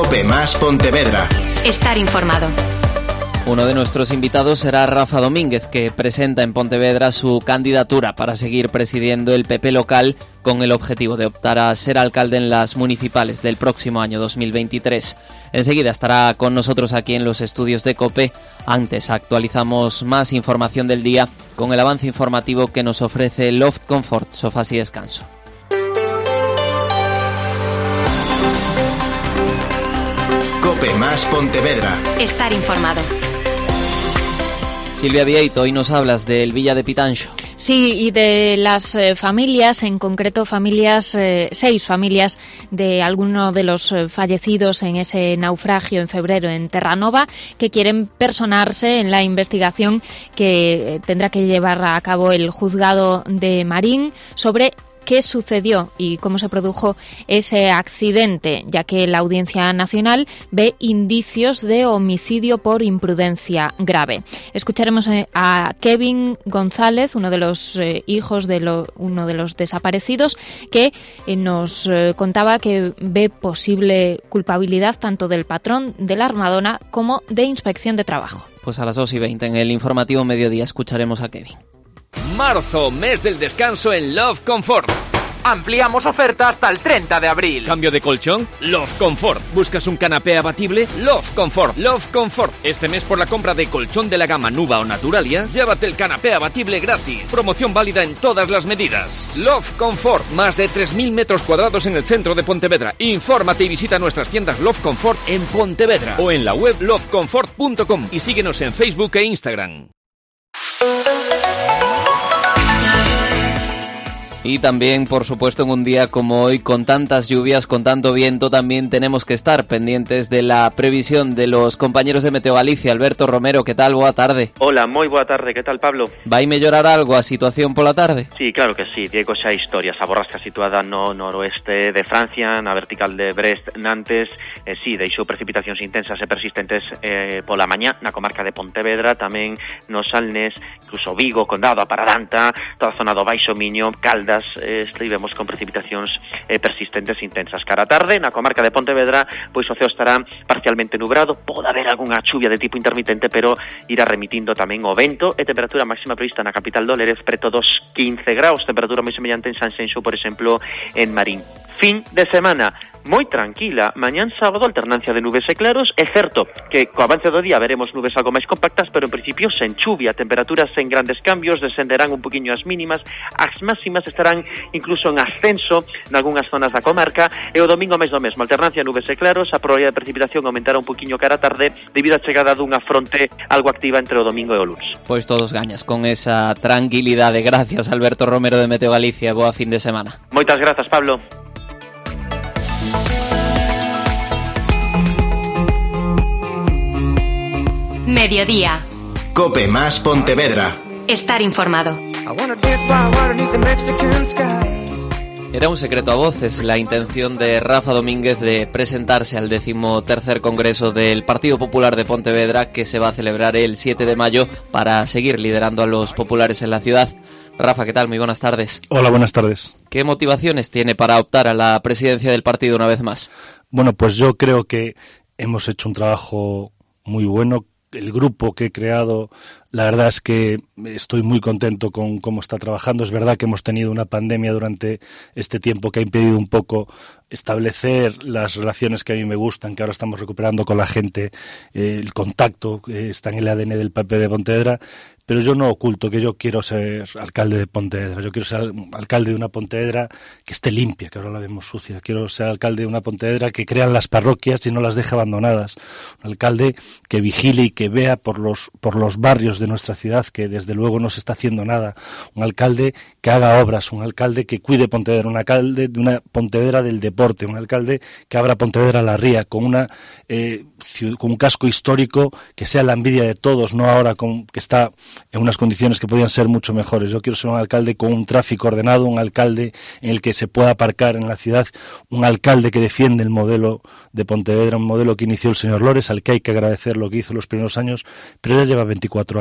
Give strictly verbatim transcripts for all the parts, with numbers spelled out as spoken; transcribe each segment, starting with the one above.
COPE más Pontevedra. Estar informado. Uno de nuestros invitados será Rafa Domínguez, que presenta en Pontevedra su candidatura para seguir presidiendo el P P local con el objetivo de optar a ser alcalde en las municipales del próximo año dos mil veintitrés. Enseguida estará con nosotros aquí en los estudios de COPE. Antes actualizamos más información del día con el avance informativo que nos ofrece Loft Comfort, sofás y descanso. COPE más Pontevedra. Estar informado. Silvia Vieito, hoy nos hablas del Villa de Pitanxo. Sí, y de las eh, familias, en concreto familias, eh, seis familias de alguno de los eh, fallecidos en ese naufragio en febrero en Terranova, que quieren personarse en la investigación que eh, tendrá que llevar a cabo el juzgado de Marín sobre qué sucedió y cómo se produjo ese accidente, ya que la Audiencia Nacional ve indicios de homicidio por imprudencia grave. Escucharemos a Kevin González, uno de los eh, hijos de lo, uno de los desaparecidos, que eh, nos eh, contaba que ve posible culpabilidad tanto del patrón de la Armadona como de Inspección de Trabajo. Pues a las dos y veinte en el informativo Mediodía escucharemos a Kevin. Marzo, mes del descanso en Love Comfort. Ampliamos oferta hasta el treinta de abril. ¿Cambio de colchón? Love Comfort. ¿Buscas un canapé abatible? Love Comfort. Love Comfort. Este mes, por la compra de colchón de la gama Nuba o Naturalia, llévate el canapé abatible gratis. Promoción válida en todas las medidas. Love Comfort. Más de tres mil metros cuadrados en el centro de Pontevedra. Infórmate y visita nuestras tiendas Love Comfort en Pontevedra o en la web love comfort punto com y síguenos en Facebook e Instagram. Y también, por supuesto, en un día como hoy, con tantas lluvias, con tanto viento, también tenemos que estar pendientes de la previsión de los compañeros de Meteo Galicia. Alberto Romero, ¿qué tal? Boa tarde. Hola, moi boa tarde, que tal, Pablo? Vai mellorar algo a situación pola tarde? Sí, claro que sí, Diego xa historias. A borrasca situada no noroeste de Francia, na vertical de Brest-Nantes, eh, sí, deixou precipitacións intensas e persistentes eh, pola mañá na comarca de Pontevedra, tamén no Salnés, incluso Vigo, Condado, a Paradanta, toda a zona do Baixo Miño, Caldas, eh, estivemos con precipitacións eh, persistentes intensas. Cara a tarde, na comarca de Pontevedra, pois o ceo estará parcialmente nubrado, pode haber algunha chuvia de tipo intermitente, pero irá remitindo tamén o vento e temperatura máxima prevista na capital do Lérez preto dos quince graus, temperatura moi semellante en Sanxenxo, por exemplo, en Marín. Fin de semana moi tranquila, mañán sábado alternancia de nubes e claros, é certo que co avance do día veremos nubes algo máis compactas, pero en principio sen chuvia, temperaturas sen grandes cambios, descenderán un poquinho as mínimas, as máximas estarán incluso en ascenso nalgúnas zonas da comarca, e o domingo máis do mesmo, alternancia nubes e claros, a probabilidade de precipitación aumentará un poquinho cara a tarde debido á chegada dunha fronte algo activa entre o domingo e o lunes. Pois todos gañas con esa tranquilidade. Gracias, Alberto Romero de Meteo Galicia. Boa fin de semana. Moitas grazas, Pablo. Mediodía. COPE más Pontevedra. Estar informado. Era un secreto a voces la intención de Rafa Domínguez de presentarse al decimotercer Congreso del Partido Popular de Pontevedra, que se va a celebrar el siete de mayo para seguir liderando a los populares en la ciudad. Rafa, ¿qué tal? Muy buenas tardes. Hola, buenas tardes. ¿Qué motivaciones tiene para optar a la presidencia del partido una vez más? Bueno, pues yo creo que hemos hecho un trabajo muy bueno. El grupo que he creado, la verdad es que estoy muy contento con cómo está trabajando. Es verdad que hemos tenido una pandemia durante este tiempo que ha impedido un poco establecer las relaciones que a mí me gustan, que ahora estamos recuperando con la gente, eh, el contacto que está en el A D N del P P de Pontevedra, pero yo no oculto que yo quiero ser alcalde de Pontevedra. Yo quiero ser alcalde de una Pontevedra que esté limpia, que ahora la vemos sucia. Quiero ser alcalde de una Pontevedra que crean las parroquias y no las deje abandonadas. Un alcalde que vigile y que vea por los, por los barrios de nuestra ciudad, que desde luego no se está haciendo nada. Un alcalde que haga obras, un alcalde que cuide Pontevedra, un alcalde de una Pontevedra del deporte, un alcalde que abra Pontevedra a la ría, con, una, eh, con un casco histórico que sea la envidia de todos, no ahora con, que está en unas condiciones que podían ser mucho mejores. Yo quiero ser un alcalde con un tráfico ordenado, un alcalde en el que se pueda aparcar en la ciudad, un alcalde que defiende el modelo de Pontevedra, un modelo que inició el señor Lores, al que hay que agradecer lo que hizo los primeros años, pero ya lleva veinticuatro años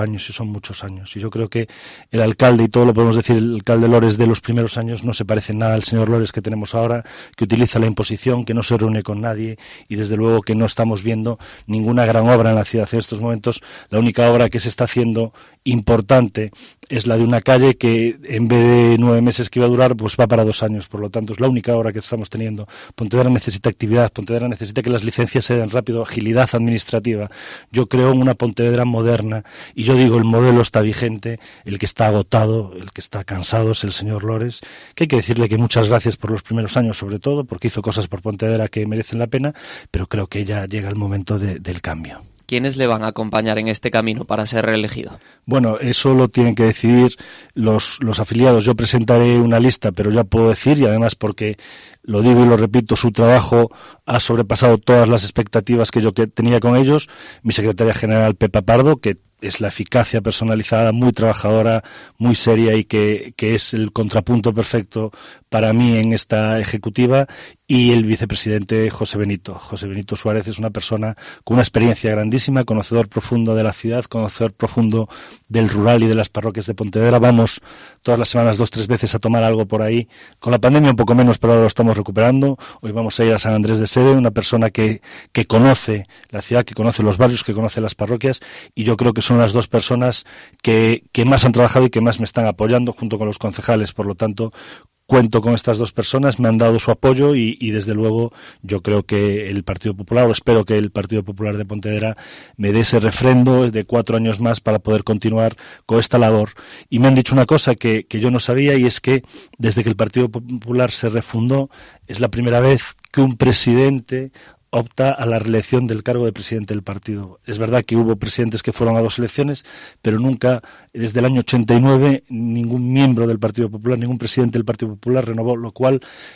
años y son muchos años. Y yo creo que el alcalde, y todo lo podemos decir, el alcalde Lores de los primeros años no se parece nada al señor Lores que tenemos ahora, que utiliza la imposición, que no se reúne con nadie y desde luego que no estamos viendo ninguna gran obra en la ciudad en estos momentos. La única obra que se está haciendo importante es la de una calle que en vez de nueve meses que iba a durar, pues va para dos años. Por lo tanto, es la única obra que estamos teniendo. Pontevedra necesita actividad, Pontevedra necesita que las licencias se den rápido, agilidad administrativa. Yo creo en una Pontevedra moderna y yo digo, el modelo está vigente, el que está agotado, el que está cansado es el señor Lores, que hay que decirle que muchas gracias por los primeros años, sobre todo, porque hizo cosas por Pontevedra que merecen la pena, pero creo que ya llega el momento de, del cambio. ¿Quiénes le van a acompañar en este camino para ser reelegido? Bueno, eso lo tienen que decidir los, los afiliados. Yo presentaré una lista, pero ya puedo decir, y además porque lo digo y lo repito, su trabajo ha sobrepasado todas las expectativas que yo que tenía con ellos. Mi secretaria general, Pepa Pardo, que es la eficacia personalizada, muy trabajadora, muy seria y que, que es el contrapunto perfecto para mí en esta ejecutiva, y el vicepresidente José Benito. José Benito Suárez es una persona con una experiencia grandísima, conocedor profundo de la ciudad, conocedor profundo del rural y de las parroquias de Pontevedra. Vamos todas las semanas dos, tres veces a tomar algo por ahí. Con la pandemia un poco menos, pero ahora lo estamos recuperando. Hoy vamos a ir a San Andrés de Seve, una persona que, que conoce la ciudad, que conoce los barrios, que conoce las parroquias, y yo creo que son las dos personas que, que más han trabajado y que más me están apoyando, junto con los concejales. Por lo tanto, cuento con estas dos personas, me han dado su apoyo y, y desde luego yo creo que el Partido Popular, o espero que el Partido Popular de Pontevedra me dé ese refrendo de cuatro años más para poder continuar con esta labor. Y me han dicho una cosa que, que yo no sabía, y es que desde que el Partido Popular se refundó es la primera vez que un presidente opta a la reelección del cargo de presidente del partido. Es verdad que hubo presidentes que fueron a dos elecciones, pero nunca, desde el año ochenta y nueve, ningún miembro del Partido Popular, ningún presidente del Partido Popular renovó, lo cual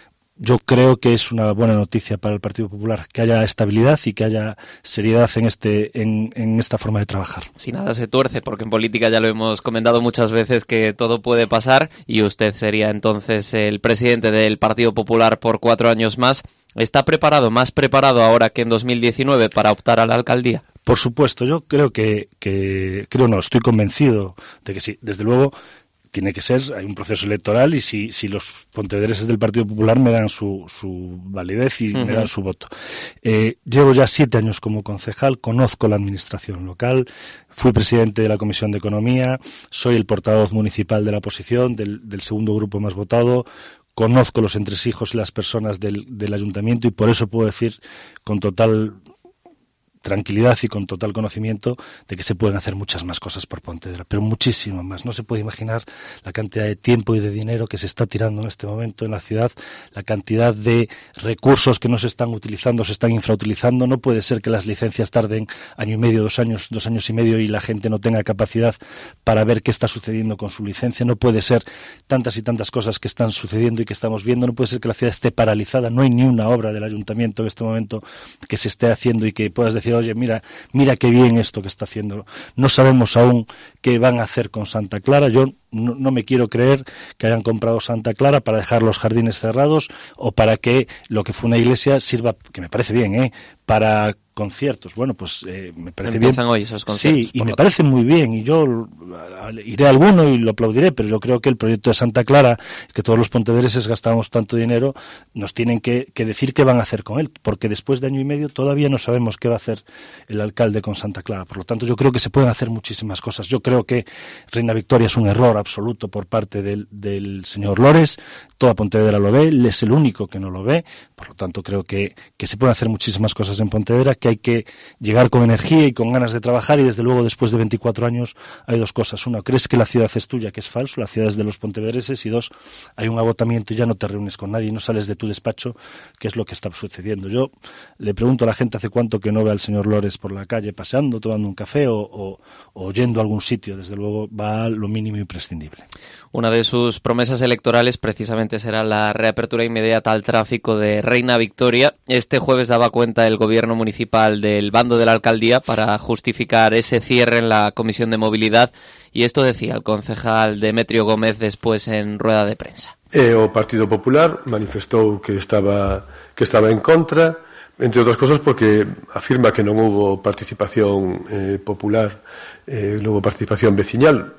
yo creo que es una buena noticia para el Partido Popular, que haya estabilidad y que haya seriedad en este en, en esta forma de trabajar. Si nada se tuerce, porque en política ya lo hemos comentado muchas veces que todo puede pasar, y usted sería entonces el presidente del Partido Popular por cuatro años más. ¿Está preparado, más preparado ahora que en dos mil diecinueve para optar a la alcaldía? Por supuesto, yo creo que, que creo no, estoy convencido de que sí. Desde luego tiene que ser, hay un proceso electoral y si, si los pontevedreses del Partido Popular me dan su, su validez y uh-huh. me dan su voto. Eh, llevo ya siete años como concejal, conozco la administración local, fui presidente de la Comisión de Economía, soy el portavoz municipal de la oposición, del, del segundo grupo más votado. Conozco los entresijos y las personas del, del ayuntamiento y por eso puedo decir con total tranquilidad y con total conocimiento de que se pueden hacer muchas más cosas por Pontevedra, pero muchísimo más. No se puede imaginar la cantidad de tiempo y de dinero que se está tirando en este momento en la ciudad, la cantidad de recursos que no se están utilizando, se están infrautilizando. No puede ser que las licencias tarden año y medio, dos años, dos años y medio y la gente no tenga capacidad para ver qué está sucediendo con su licencia. No puede ser tantas y tantas cosas que están sucediendo y que estamos viendo. No puede ser que la ciudad esté paralizada. No hay ni una obra del ayuntamiento en este momento que se esté haciendo y que puedas decir, oye, mira, mira qué bien esto que está haciendo. No sabemos aún qué van a hacer con Santa Clara. Yo no, no me quiero creer que hayan comprado Santa Clara para dejar los jardines cerrados o para que lo que fue una iglesia sirva, que me parece bien, ¿eh?, para conciertos. Bueno, pues eh, me parece bien. Empiezan hoy esos conciertos. Sí, y me parece muy bien, y yo iré a alguno y lo aplaudiré, pero yo creo que el proyecto de Santa Clara, que todos los pontevedreses gastamos tanto dinero, nos tienen que, que decir qué van a hacer con él, porque después de año y medio todavía no sabemos qué va a hacer el alcalde con Santa Clara. Por lo tanto, yo creo que se pueden hacer muchísimas cosas. Yo creo que Reina Victoria es un error absoluto por parte del, del señor Lores. Toda Pontevedra lo ve, él es el único que no lo ve. Por lo tanto, creo que, que se pueden hacer muchísimas cosas en Pontevedra, que hay que llegar con energía y con ganas de trabajar, y desde luego después de veinticuatro años hay dos cosas. Una, crees que la ciudad es tuya, que es falso, la ciudad es de los pontevedreses, y dos, hay un agotamiento y ya no te reúnes con nadie y no sales de tu despacho, que es lo que está sucediendo. Yo le pregunto a la gente hace cuánto que no ve al señor Lores por la calle paseando, tomando un café o, o, o yendo a algún sitio. Desde luego va a lo mínimo imprescindible. Una de sus promesas electorales precisamente será la reapertura inmediata al tráfico de Reina Victoria. Este jueves daba cuenta el gobierno municipal del bando de la alcaldía para justificar ese cierre en la Comisión de Movilidad, y esto decía el concejal Demetrio Gómez después en rueda de prensa. E o Partido Popular manifestou que estaba que estaba en contra, entre outras cosas porque afirma que non houbo participación eh, popular, eh, non houbo participación veciñal.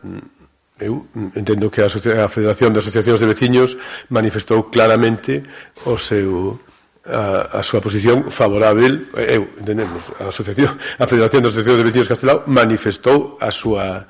Eu entendo que a, a Federación de Asociacións de Veciños manifestou claramente o seu a, a súa posición favorável. Eu entendemos, a asociación, a Federación de Asociacións de Veciños Castelao manifestou a súa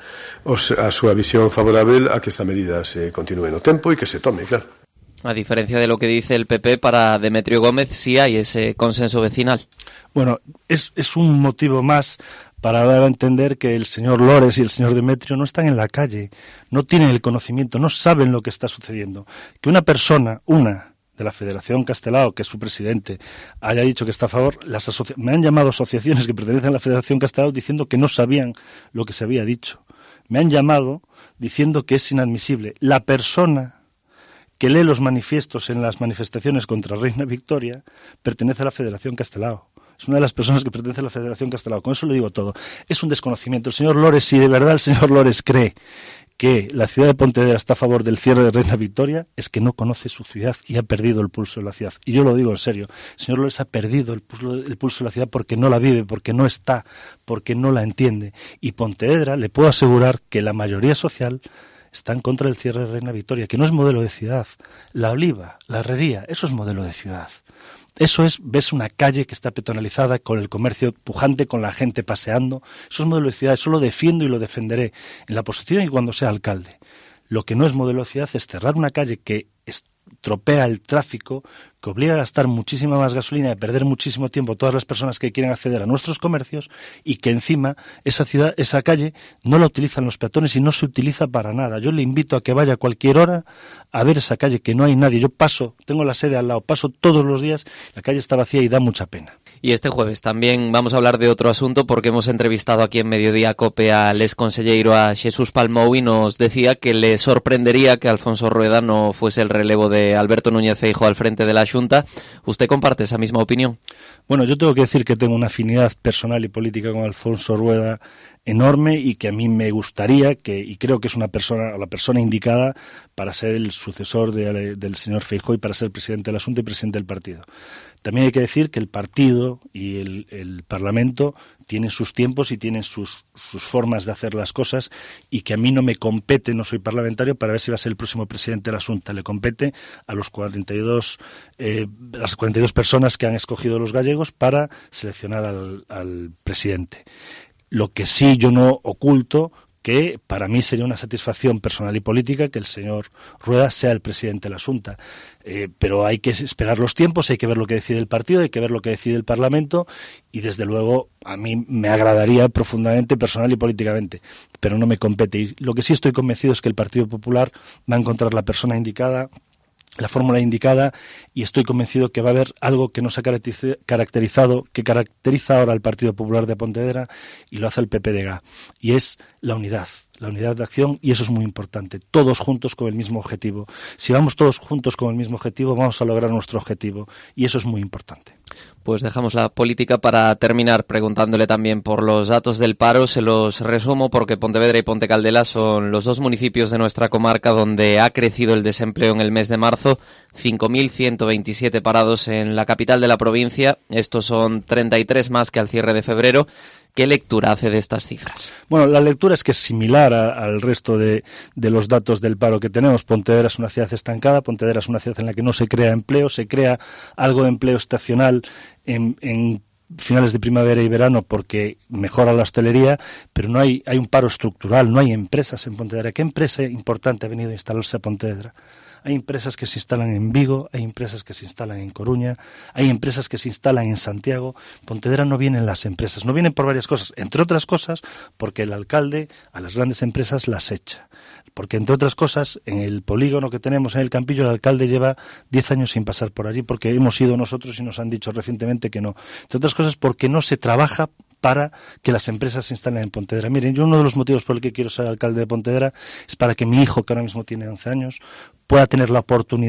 a súa visión favorável a que esta medida se continúe no tempo e que se tome, claro. A diferencia de lo que dice el P P, para Demetrio Gómez sí hay ese consenso vecinal. Bueno, es, es un motivo más para dar a entender que el señor Lores y el señor Demetrio no están en la calle, no tienen el conocimiento, no saben lo que está sucediendo. Que una persona, una de la Federación Castelao, que es su presidente, haya dicho que está a favor, las asoci- me han llamado asociaciones que pertenecen a la Federación Castelao diciendo que no sabían lo que se había dicho. Me han llamado diciendo que es inadmisible. La persona que lee los manifiestos en las manifestaciones contra Reina Victoria pertenece a la Federación Castelao. Es una de las personas que pertenece a la Federación Castelao. Con eso le digo todo. Es un desconocimiento. El señor Lores, si de verdad el señor Lores cree que la ciudad de Pontevedra está a favor del cierre de Reina Victoria, es que no conoce su ciudad y ha perdido el pulso de la ciudad. Y yo lo digo en serio. El señor Lores ha perdido el pulso, el pulso de la ciudad porque no la vive, porque no está, porque no la entiende. Y Pontevedra, le puedo asegurar que la mayoría social está en contra del cierre de Reina Victoria, que no es modelo de ciudad. La Oliva, la Herrería, eso es modelo de ciudad. Eso es, ves una calle que está peatonalizada con el comercio pujante, con la gente paseando. Eso es modelo de ciudad, eso lo defiendo y lo defenderé en la oposición y cuando sea alcalde. Lo que no es modelo de ciudad es cerrar una calle que estropea el tráfico, que obliga a gastar muchísima más gasolina y a perder muchísimo tiempo todas las personas que quieren acceder a nuestros comercios y que encima esa ciudad, esa calle no la utilizan los peatones y no se utiliza para nada. Yo le invito a que vaya a cualquier hora a ver esa calle que no hay nadie. Yo paso, tengo la sede al lado, paso todos los días, la calle está vacía y da mucha pena. Y este jueves también vamos a hablar de otro asunto porque hemos entrevistado aquí en Mediodía Cope al ex conselleiro a Jesús Palmou y nos decía que le sorprendería que Alfonso Rueda no fuese el relevo de Alberto Núñez Feijóo al frente de la Xunta. ¿Usted comparte esa misma opinión? Bueno, yo tengo que decir que tengo una afinidad personal y política con Alfonso Rueda enorme y que a mí me gustaría, que y creo que es una persona, la persona indicada para ser el sucesor de, del señor Feijóo y para ser presidente de la Xunta y presidente del partido. También hay que decir que el partido y el, el Parlamento tienen sus tiempos y tienen sus, sus formas de hacer las cosas y que a mí no me compete, no soy parlamentario, para ver si va a ser el próximo presidente de la Xunta. Le compete a los cuarenta y dos, eh, las cuarenta y dos personas que han escogido los gallegos para seleccionar al, al presidente. Lo que sí yo no oculto, que para mí sería una satisfacción personal y política que el señor Rueda sea el presidente de la Xunta. Eh, pero hay que esperar los tiempos, hay que ver lo que decide el partido, hay que ver lo que decide el Parlamento y desde luego a mí me agradaría profundamente, personal y políticamente, pero no me compete. Y lo que sí estoy convencido es que el Partido Popular va a encontrar la persona indicada, la fórmula indicada, y estoy convencido que va a haber algo que nos ha caracterizado, que caracteriza ahora al Partido Popular de Pontevedra y lo hace el P P de G A, y es la unidad, la unidad de acción, y eso es muy importante, todos juntos con el mismo objetivo. Si vamos todos juntos con el mismo objetivo, vamos a lograr nuestro objetivo, y eso es muy importante. Pues dejamos la política para terminar preguntándole también por los datos del paro. Se los resumo porque Pontevedra y Ponte Caldela son los dos municipios de nuestra comarca donde ha crecido el desempleo en el mes de marzo. cinco mil ciento veintisiete parados en la capital de la provincia. Estos son treinta y tres más que al cierre de febrero. ¿Qué lectura hace de estas cifras? Bueno, la lectura es que es similar a, al resto de, de los datos del paro que tenemos. Pontevedra es una ciudad estancada, Pontevedra es una ciudad en la que no se crea empleo, se crea algo de empleo estacional en, en finales de primavera y verano porque mejora la hostelería, pero no hay, hay un paro estructural, no hay empresas en Pontevedra. ¿Qué empresa importante ha venido a instalarse a Pontevedra? Hay empresas que se instalan en Vigo, hay empresas que se instalan en Coruña, hay empresas que se instalan en Santiago. Pontevedra no vienen las empresas, no vienen por varias cosas, entre otras cosas porque el alcalde a las grandes empresas las echa. Porque, entre otras cosas, en el polígono que tenemos en el Campillo, el alcalde lleva diez años sin pasar por allí porque hemos ido nosotros y nos han dicho recientemente que no. Entre otras cosas porque no se trabaja para que las empresas se instalen en Pontevedra. Miren, yo uno de los motivos por el que quiero ser alcalde de Pontevedra es para que mi hijo, que ahora mismo tiene once años, pueda tener la oportunidad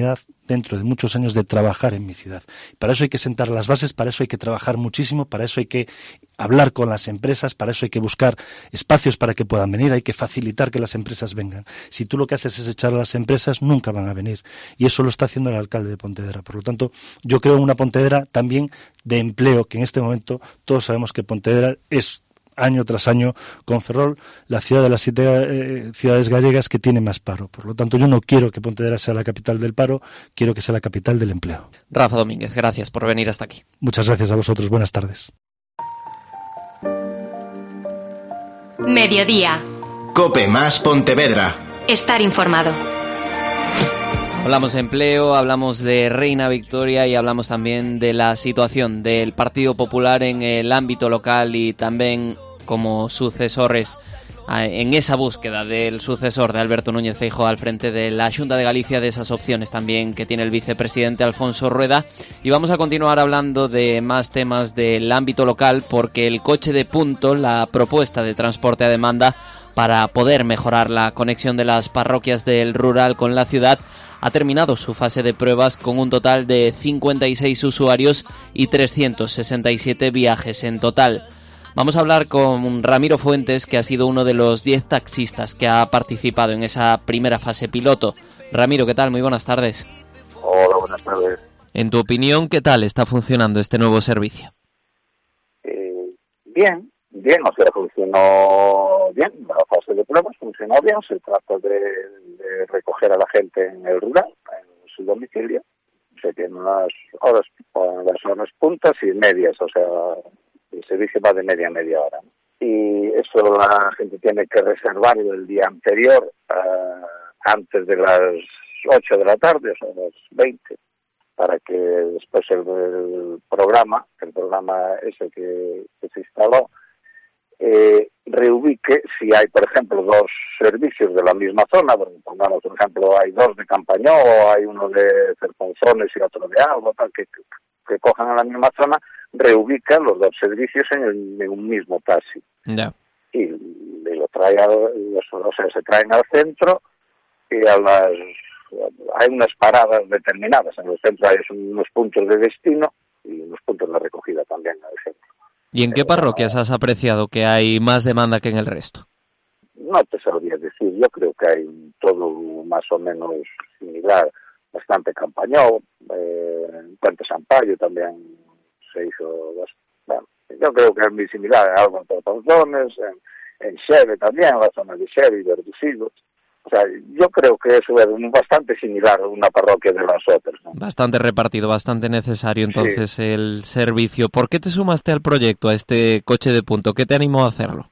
dentro de muchos años, de trabajar en mi ciudad. Para eso hay que sentar las bases, para eso hay que trabajar muchísimo, para eso hay que hablar con las empresas, para eso hay que buscar espacios para que puedan venir, hay que facilitar que las empresas vengan. Si tú lo que haces es echar a las empresas, nunca van a venir. Y eso lo está haciendo el alcalde de Pontevedra. Por lo tanto, yo creo en una Pontevedra también de empleo, que en este momento todos sabemos que Pontevedra es, año tras año, con Ferrol, la ciudad de las siete eh, ciudades gallegas que tiene más paro. Por lo tanto, yo no quiero que Pontevedra sea la capital del paro, quiero que sea la capital del empleo. Rafa Domínguez, gracias por venir hasta aquí. Muchas gracias a vosotros, buenas tardes. Mediodía. Cope más Pontevedra. Estar informado. Hablamos de empleo, hablamos de Reina Victoria y hablamos también de la situación del Partido Popular en el ámbito local y también como sucesores en esa búsqueda del sucesor de Alberto Núñez Feijóo al frente de la Xunta de Galicia, de esas opciones también que tiene el vicepresidente Alfonso Rueda. Y vamos a continuar hablando de más temas del ámbito local, porque el coche de punto, la propuesta de transporte a demanda para poder mejorar la conexión de las parroquias del rural con la ciudad, ha terminado su fase de pruebas con un total de cincuenta y seis usuarios y trescientos sesenta y siete viajes en total. Vamos a hablar con Ramiro Fuentes, que ha sido uno de los diez taxistas que ha participado en esa primera fase piloto. Ramiro, ¿qué tal? Muy buenas tardes. Hola, buenas tardes. En tu opinión, ¿qué tal está funcionando este nuevo servicio? Eh, bien, bien, o sea, funcionó bien, la fase de pruebas funcionó bien, se trata de, de recoger a la gente en el rural, en su domicilio, se tienen unas horas, las horas puntas y medias, o sea, el servicio va de media a media hora, ¿no? Y eso la gente tiene que reservarlo el día anterior, uh, antes de las ocho de la tarde, o sea, las veinte, para que después el, el programa, el programa ese que, que se instaló, eh, reubique si hay, por ejemplo, dos servicios de la misma zona, bueno, pongamos, por ejemplo, hay dos de Campañó, o hay uno de Cerponzones y otro de Alba, tal, que, que, que cojan a la misma zona, reubican los dos servicios en, el, en un mismo taxi. Yeah. Y, y lo trae al, o sea, se traen al centro y a las hay unas paradas determinadas. En el centro hay unos puntos de destino y unos puntos de recogida también en el centro. ¿Y en qué parroquias has apreciado que hay más demanda que en el resto? No te sabría decir, yo creo que hay todo más o menos similar, bastante Campañó, eh, en Puente Sampaio también se hizo, bueno, yo creo que es muy similar, algo en Tortonzones, en, en Xeve también, en la zona de Xeve y Verducido. O sea, yo creo que eso es bastante similar a una parroquia de las otras, ¿no? Bastante repartido, bastante necesario entonces sí. El servicio. ¿Por qué te sumaste al proyecto, a este coche de punto? ¿Qué te animó a hacerlo?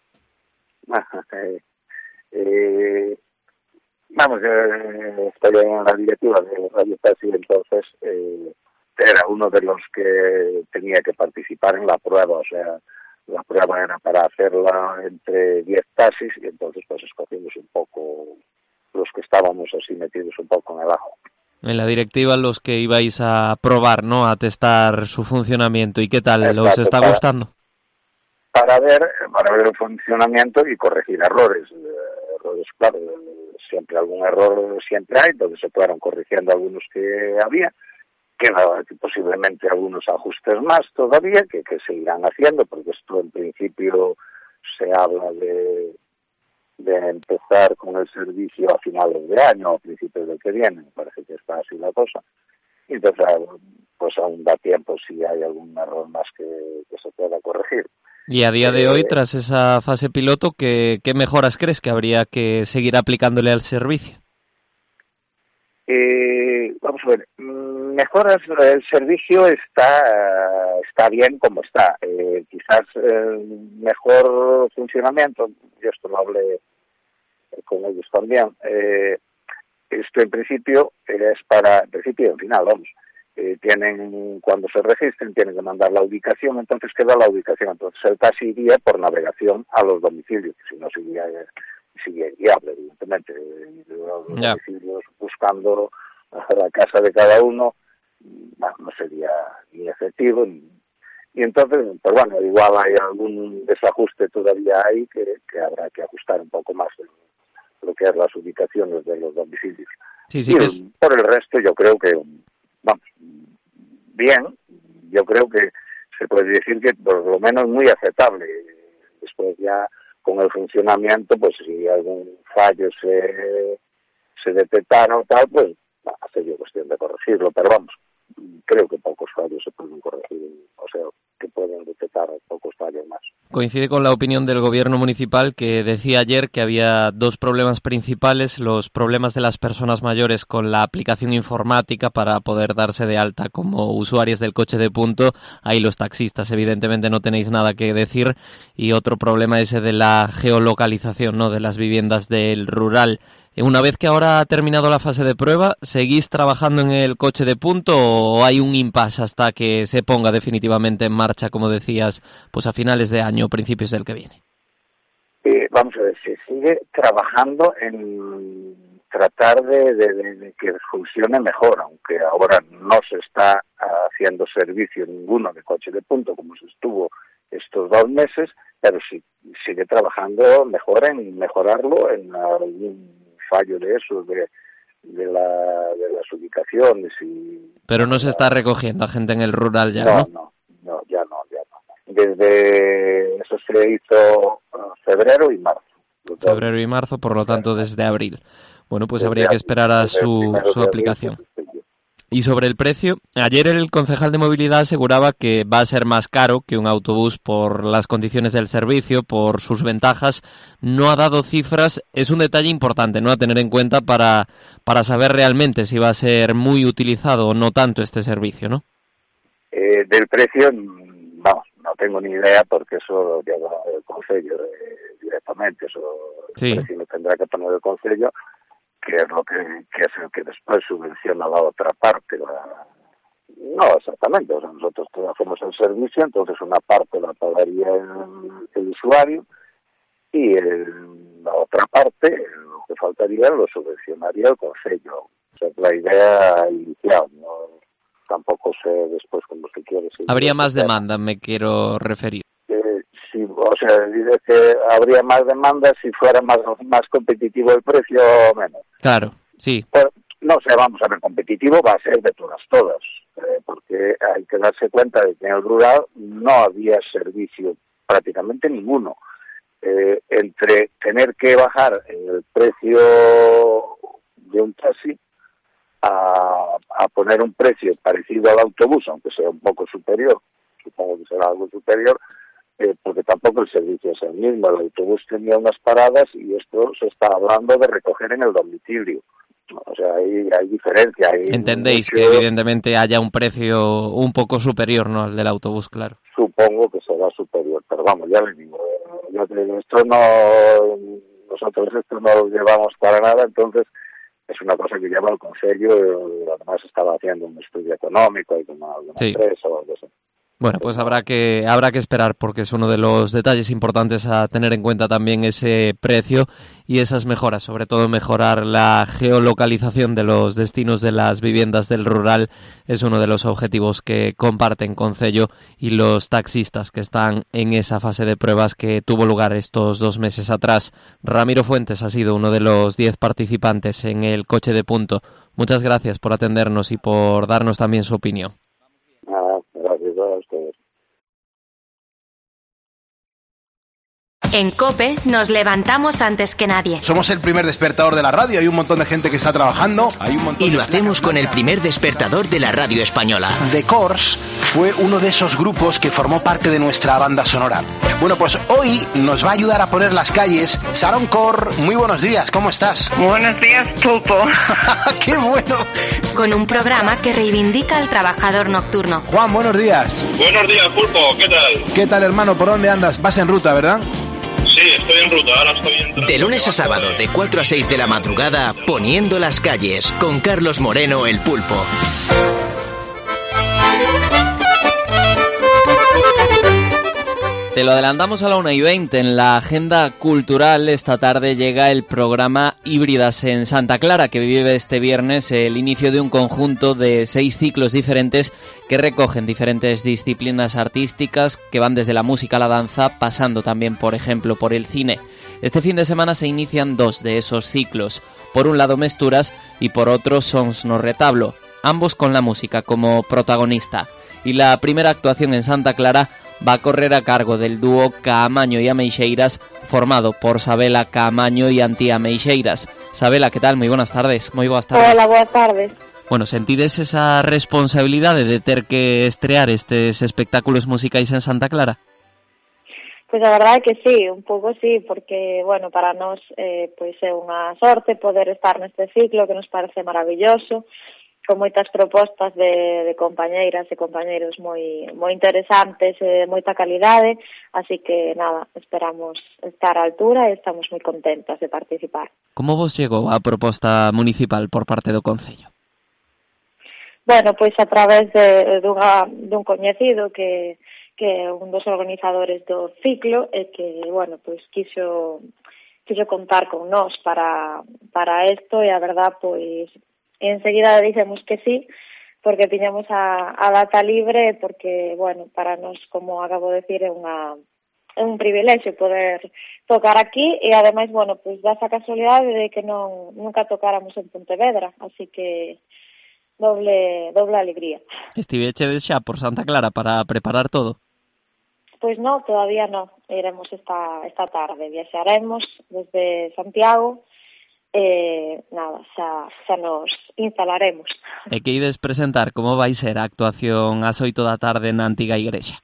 eh, eh, vamos, eh, estoy en la directiva de Radio Taxi, entonces eh, era uno de los que tenía que participar en la prueba, o sea, la prueba era para hacerla entre diez taxis y entonces pues escogimos un poco los que estábamos así metidos un poco en el ajo. En la directiva los que ibais a probar, ¿no? A testar su funcionamiento. ¿Y qué tal? Exacto, ¿os está para, gustando? Para ver, para ver el funcionamiento y corregir errores. Eh, errores, claro, siempre algún error siempre hay, entonces se fueron corrigiendo algunos que había. Quedan posiblemente algunos ajustes más todavía que, que se irán haciendo, porque esto en principio se habla de, de empezar con el servicio a finales de año o a principios del que viene, me parece que está así la cosa. Y entonces pues aún da tiempo si hay algún error más que, que se pueda corregir. Y a día de eh, hoy, tras esa fase piloto, ¿qué, qué mejoras crees que habría que seguir aplicándole al servicio? Eh, vamos a ver, mejoras, el servicio está está bien como está. Eh, quizás eh, mejor funcionamiento, yo esto lo hablé con ellos también. Eh, esto en principio es para, en principio y en final, vamos. Eh, tienen, cuando se registren, tienen que mandar la ubicación, entonces queda la ubicación. Entonces el taxi iría por navegación a los domicilios, si no sería, sería guiable, evidentemente. Los yeah. domicilios buscando la casa de cada uno, bueno, no sería ni efectivo. Ni, y entonces, pues bueno, igual hay algún desajuste todavía ahí que, que habrá que ajustar un poco más lo que es las ubicaciones de los domicilios. Sí, sí y que es... por el resto yo creo que, vamos, bien, yo creo que se puede decir que por lo menos muy aceptable. Después ya con el funcionamiento, pues si algún fallo se, se detectara o tal, pues sería cuestión de corregirlo, pero vamos, creo que pocos fallos se pueden corregir, o sea, que pueden detectar pocos fallos más. Coincide con la opinión del gobierno municipal, que decía ayer que había dos problemas principales: los problemas de las personas mayores con la aplicación informática para poder darse de alta como usuarios del coche de punto. Ahí los taxistas evidentemente no tenéis nada que decir, y otro problema ese de la geolocalización, ¿no?, de las viviendas del rural. Una vez que ahora ha terminado la fase de prueba, ¿seguís trabajando en el coche de punto o hay un impasse hasta que se ponga definitivamente en marcha, como decías, pues a finales de año o principios del que viene? Eh, vamos a ver, se sigue trabajando en tratar de, de, de, de que funcione mejor, aunque ahora no se está haciendo servicio ninguno de coche de punto como se estuvo estos dos meses, pero sí sigue trabajando mejor en mejorarlo, en algún fallo de eso, de, de, la, de las ubicaciones. Y pero no se está recogiendo a gente en el rural ya, ¿no? No, no, no, ya no, ya no. Desde eso se hizo uh, febrero y marzo. Febrero y marzo, por lo tanto desde abril. Bueno, pues habría que esperar a su, su aplicación. Y sobre el precio, ayer el concejal de movilidad aseguraba que va a ser más caro que un autobús por las condiciones del servicio, por sus ventajas. No ha dado cifras, es un detalle importante, ¿no?, a tener en cuenta para, para saber realmente si va a ser muy utilizado o no tanto este servicio, ¿no? Eh, del precio, vamos, no tengo ni idea porque eso lo lleva el Concello eh, directamente, eso sí. El precio lo tendrá que poner el Concello, que es lo que, que es el que después subvenciona la otra parte. La... No, exactamente, o sea, nosotros hacemos el servicio, entonces una parte la pagaría el, el usuario y el, la otra parte, lo que faltaría, lo subvencionaría el Concello. O sea, la idea inicial, ¿no? Tampoco sé después cómo se quiere. Si habría más demanda, me quiero referir. Eh, sí, o sea, dice que habría más demanda si fuera más, más competitivo el precio o menos. Claro, sí. Pues, no sé, vamos a ver, competitivo va a ser de todas, todas, eh, porque hay que darse cuenta de que en el rural no había servicio prácticamente ninguno. Eh, entre tener que bajar el precio de un taxi a, a poner un precio parecido al autobús, aunque sea un poco superior, supongo que será algo superior, eh, porque tampoco el servicio es el mismo. El autobús tenía unas paradas y esto se está hablando de recoger en el domicilio. O sea, hay, hay diferencia. Hay Entendéis mucho... que evidentemente haya un precio un poco superior, ¿no?, al del autobús, claro. Supongo que será superior, pero vamos, ya le digo, yo te digo, esto no, nosotros esto no lo llevamos para nada, entonces es una cosa que lleva el Concello, y además estaba haciendo un estudio económico y con alguna sí. empresa o algo así. Bueno, pues habrá que habrá que esperar, porque es uno de los detalles importantes a tener en cuenta también, ese precio y esas mejoras, sobre todo mejorar la geolocalización de los destinos de las viviendas del rural. Es uno de los objetivos que comparten Concello y los taxistas que están en esa fase de pruebas que tuvo lugar estos dos meses atrás. Ramiro Fuentes ha sido uno de los diez participantes en el coche de punto. Muchas gracias por atendernos y por darnos también su opinión. En COPE nos levantamos antes que nadie. Somos el primer despertador de la radio, hay un montón de gente que está trabajando. Hay un montón y lo de... hacemos con el primer despertador de la radio española. The Corrs fue uno de esos grupos que formó parte de nuestra banda sonora. Bueno, pues hoy nos va a ayudar a poner las calles Sharon Corr. Muy buenos días, ¿cómo estás? Buenos días, Pulpo. ¡Qué bueno! Con un programa que reivindica al trabajador nocturno. Juan, buenos días. Buenos días, Pulpo, ¿qué tal? ¿Qué tal, hermano? ¿Por dónde andas? Vas en ruta, ¿verdad? Sí, estoy en ruta, ahora estoy entrando. De lunes a sábado, de cuatro a seis de la madrugada, Poniendo las calles, con Carlos Moreno, el Pulpo. Te lo adelantamos a la una y veinte. En la agenda cultural esta tarde llega el programa Híbridas en Santa Clara, que vive este viernes el inicio de un conjunto de seis ciclos diferentes que recogen diferentes disciplinas artísticas que van desde la música a la danza, pasando también, por ejemplo, por el cine. Este fin de semana se inician dos de esos ciclos. Por un lado Mesturas y por otro Sons no Retablo, ambos con la música como protagonista. Y la primera actuación en Santa Clara va a correr a cargo del dúo Caamaño y Ameixeiras, formado por Sabela Caamaño y Antía Ameixeiras. Sabela, ¿qué tal? Moi buenas tardes. Moi boas tardes. Hola, boas tardes. Bueno, sentides esa responsabilidade de ter que estrear estes espectáculos musicais en Santa Clara? Pois a verdade é que sí, un pouco sí, porque, bueno, para nós eh, pois é unha sorte poder estar neste ciclo que nos parece maravilloso, con moitas propostas de, de compañeiras e compañeiros moi moi interesantes e de moita calidade, así que nada, esperamos estar á altura e estamos moi contentas de participar. Como vos chegou a proposta municipal por parte do Concello? Bueno, pois a través de dunha, dun coñecido que que é un dos organizadores do ciclo e que, bueno, pois quiso quiso contar con nós para para isto e a verdad, pois enseguida dicemos que sí, porque tiñamos a, a data libre, porque, bueno, para nós, como acabo de decir, é unha é un privilexio poder tocar aquí e, ademais, bueno, pois dá esa casualidade de que non nunca tocáramos en Pontevedra, así que doble doble alegría. Estivechedes xa por Santa Clara para preparar todo? Pois non, todavía non. Iremos esta esta tarde, viaxaremos desde Santiago. Eh, nada, xa, xa nos instalaremos. E que ides presentar? Como vai ser a actuación ás oito da tarde na antiga igrexa?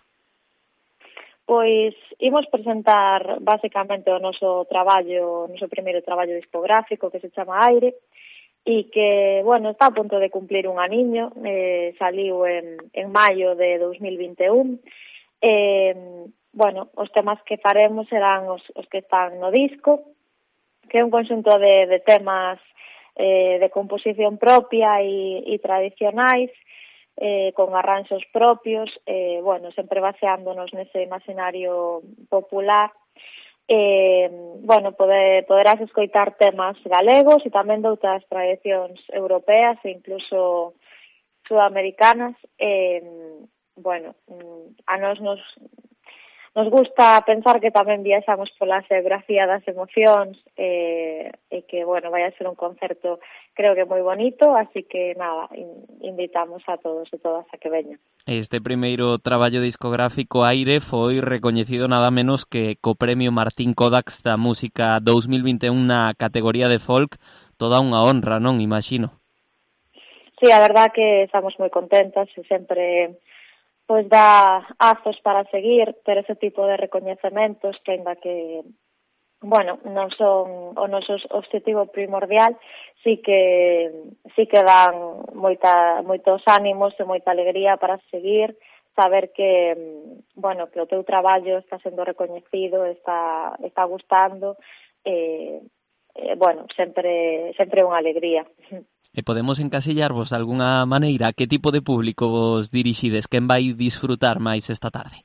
Pois imos presentar basicamente o noso traballo, o noso primeiro traballo discográfico que se chama Aire e que, bueno, está a punto de cumplir un aniño, eh, saliu en, en maio de dos mil vinte e un. Eh, bueno, os temas que faremos serán os, os que están no disco, que é un conxunto de, de temas eh, de composición propia e, e tradicionais, eh, con arranxos propios, eh, bueno, sempre baseándonos nese imaginario popular. Eh, bueno, poder, poderás escoitar temas galegos e tamén de outras tradicións europeas e incluso sudamericanas. Eh, bueno, a nós nos... Nos gusta pensar que tamén viaxamos pola geografía das emocións e, e que, bueno, vai a ser un concerto creo que moi bonito, así que, nada, invitamos a todos e todas a que veñan. Este primeiro traballo discográfico Aire foi recoñecido nada menos que co Premio Martín Kodax da Música dos mil vinte e un na categoría de folk, toda unha honra, non? Imagino. Sí, a verdad que estamos moi contentas e sempre... pois dá azos para seguir, ter ese tipo de recoñecementos que, ainda que, bueno, non son o noso objetivo primordial, sí que sí que dan moita, moitos ánimos e moita alegría para seguir, saber que, bueno, que o teu traballo está sendo recoñecido, está, está gustando, e, eh, bueno, sempre, sempre unha alegría. E podemos encasillarvos de algunha maneira a que tipo de público vos dirixides? Quen vai disfrutar máis esta tarde?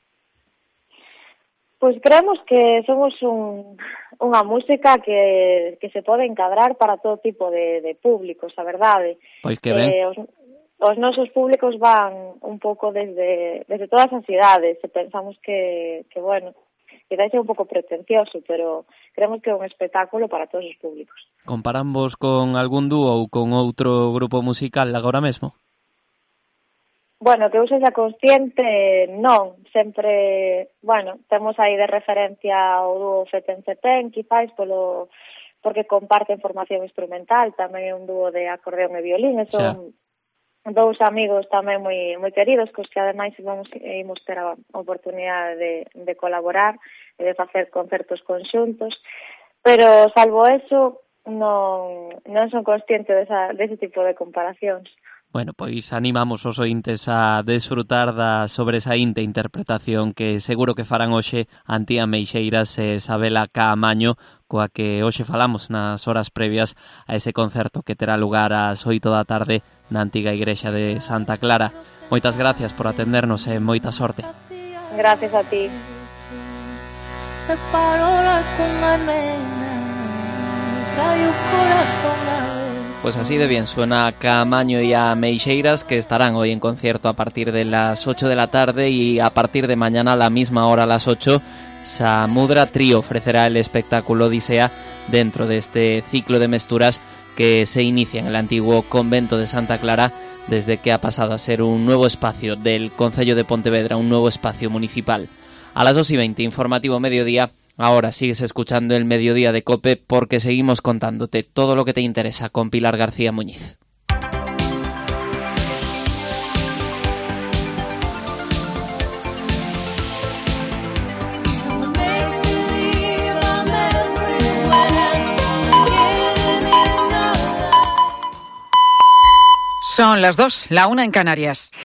Pois creemos que somos un, unha música que, que se pode encadrar para todo tipo de, de públicos, a verdade. Pois que ben. Eh, os, os nosos públicos van un pouco desde, desde todas as idades, e pensamos que, que bueno, que vai ser un pouco pretencioso, pero creemos que é un espectáculo para todos os públicos. Comparamos con algún dúo ou con outro grupo musical agora mesmo? Bueno, que eu sexa consciente, non. Sempre, bueno, temos aí de referencia o dúo Feten Feten, quizás polo, porque comparten formación instrumental, tamén é un dúo de acordeón e violín, e son xa dous amigos tamén moi moi queridos, cos que ademais vamos imos ter a oportunidade de, de colaborar e de facer concertos conxuntos, pero salvo eso non, non son consciente desa, dese tipo de comparacións. Bueno, pois animamos os ointes a desfrutar da sobresaínte interpretación que seguro que farán hoxe Antía Ameixeiras e Sabela Caamaño, coa que hoxe falamos nas horas previas a ese concerto que terá lugar ás oito da tarde na antiga igrexa de Santa Clara. Moitas gracias por atendernos e moita sorte. Gracias a ti. de parola cunha nena, trae o corazón a ver. Pues así de bien suena a Caamaño y a Meixeiras, que estarán hoy en concierto a partir de las ocho de la tarde, y a partir de mañana a la misma hora, a las ocho, Samudra Trío ofrecerá el espectáculo Odisea dentro de este ciclo de mesturas que se inicia en el antiguo convento de Santa Clara, desde que ha pasado a ser un nuevo espacio del Concello de Pontevedra, un nuevo espacio municipal. A las dos y veinte, informativo mediodía. Ahora sigues escuchando el Mediodía de COPE, porque seguimos contándote todo lo que te interesa con Pilar García Muñiz. Son las dos, la una en Canarias.